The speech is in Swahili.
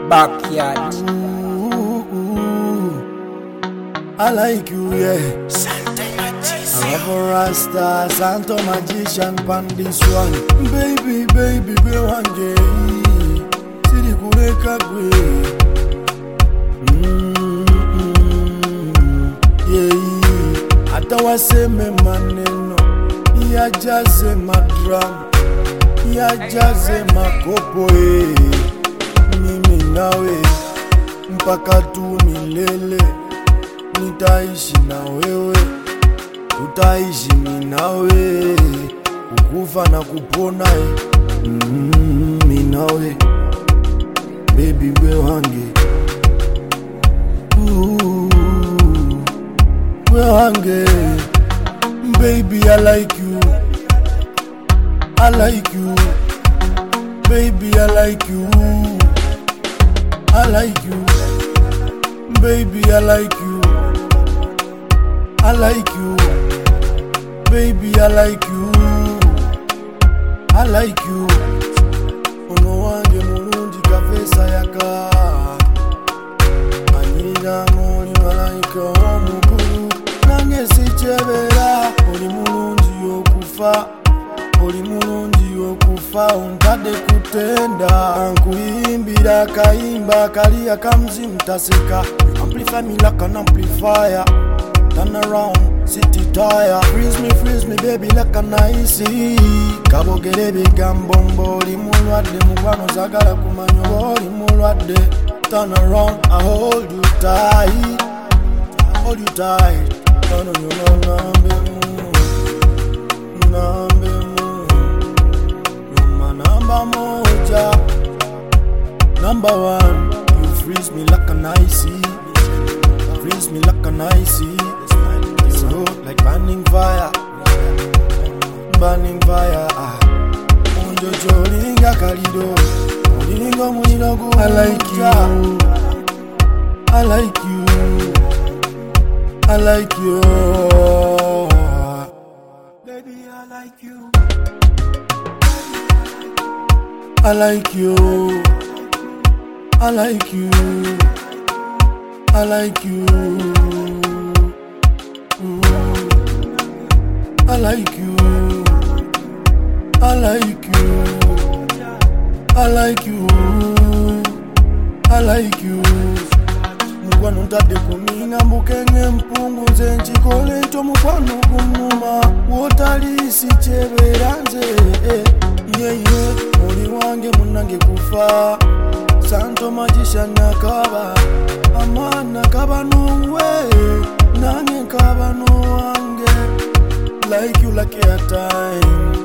Backyard. I like you, yeah. I love a Rasta, Santo Magician, pan this one. Baby, baby, be one day. Siri kureka kwe. Yeah. Hata waseme maneno, yajaze madram, yajaze makopo. Mimi nawe mpaka tu milele. Nitaishi na wewe, tutaishi mimi nawe, kukufa na kupona mimi nawe, baby we wange, we wange, baby I like you, I like you, baby I like you, I like you, baby I like you, I like you, baby I like you, I like you. Ono wange mulungi kafesa yaka, anyira muli malaika omukulu, nange sichebera. Oli mulungi okufa, oli mulungi okufa, ontadde kutenda. Nkuyimbira kayimba kali akamzimu taseka. Amplify me like an amplifier. Turn around, city tire. Freeze me baby like an icy. Kabogere bigambombo, oli mulwadde mukwano zagala kumanya oli mulwadde. Turn around, I hold you tight, hold you tight. No, nambe mu, you're my number moja, number one. You freeze me like an icy, freeze me like an icy. So like burning fire, burning fire. Unjojo linga kalido, ulingo muliro gu. I like you, I like you, I like you, baby I like you, I like you, I like you, I like you, I like you, I like you, I like you, I like you. Mukwano ntadde kuminga mbukenge mpunguze nchikole nto mukwano kumuma. Wotali sichebera nze, yeah. Oli wange munange kufa, Santo Magician nakaba, amana kaba nuwe, nange kaba nuwange. Like you like airtime,